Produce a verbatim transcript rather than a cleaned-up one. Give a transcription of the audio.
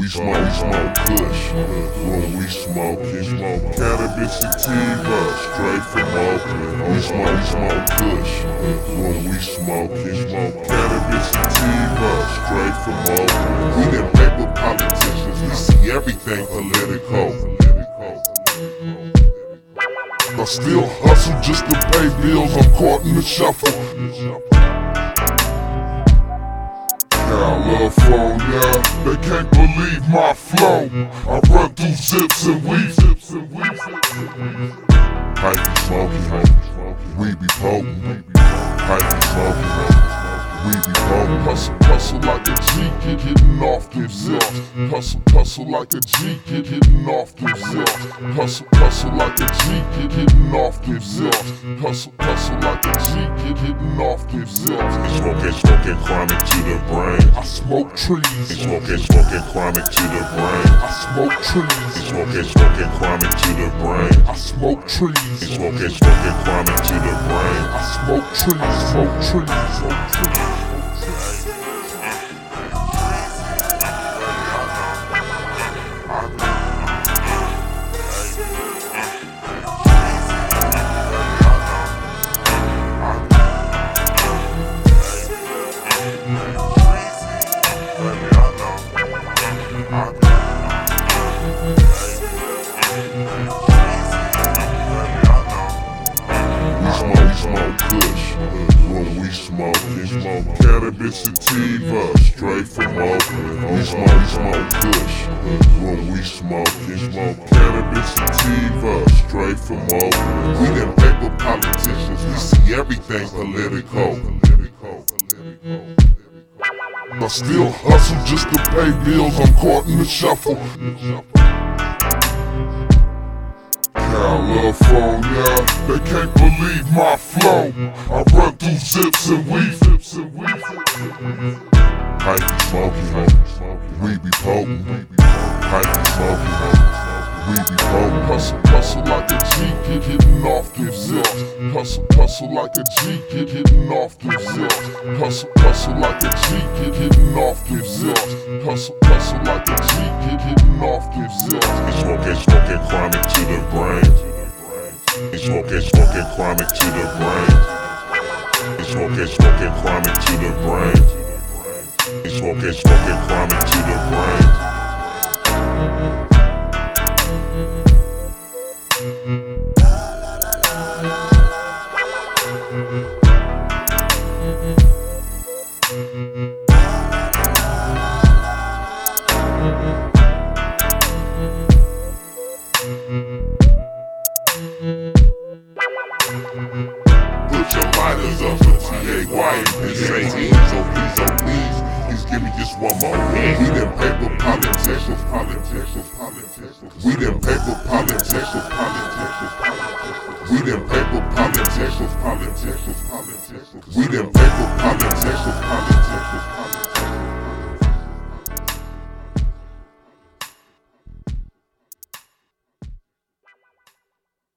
we smoke, we smoke kush. When we smoke, we smoke cannabis sativa, straight from Oakland. We smoke, we smoke kush. When we smoke, we smoke cannabis sativa, straight from Oakland. We them paper politicians, we see everything political. I still hustle just to pay bills, I'm caught in the shuffle. California, they can't believe my flow. I run through zips and weaves. Hype smoking, we be potent. Hype smoking, we be potent. Hustle, hustle like a G, get hitting off themselves. Hustle, hustle like a G, get hitting off themselves. Hustle, hustle like a G, get hitting off themselves. Hustle, hustle like a G, get hitting off themselves. Smoking, smoking chronic to the brain. I smoke trees. Smoking, smoking chronic to the brain. I smoke trees. Smoking, smoking chronic to the brain. I smoke trees. Smoking, smoking chronic to the brain. I smoke trees. Smoke trees. Smoke trees. When we smoke, we smoke cannabis sativa, straight from Oakland. We smoke, we smoke kush. When we smoke, we smoke cannabis sativa, straight from Oakland. We them paper politicians, we see everything political. I still hustle just to pay bills, I'm caught in the shuffle. California, they can't believe my flow. I run through zips and weave. Hype smoking, we be potent. Hype smoking, we be potent. Hustle, hustle like a G, get hitting off themselves. Hustle, hustle like a G, get hitting off themselves. Hustle, hustle like a G, get hitting off themselves. Hustle, hustle like a G, get hitting off themselves. Smoking, smoking chronic to the brain. Smoking, smoking chronic to the brain. Smoking, smoking chronic to the brain. Smoking, smoking chronic to the brain. Put your lighters up for T A Wyatt and say please, oh please, oh please, please give me just one more hit. We them paper politicians, politicians, politicians. We them paper politicians, politicians, politicians. We them paper politicians, politicians, politicians. We them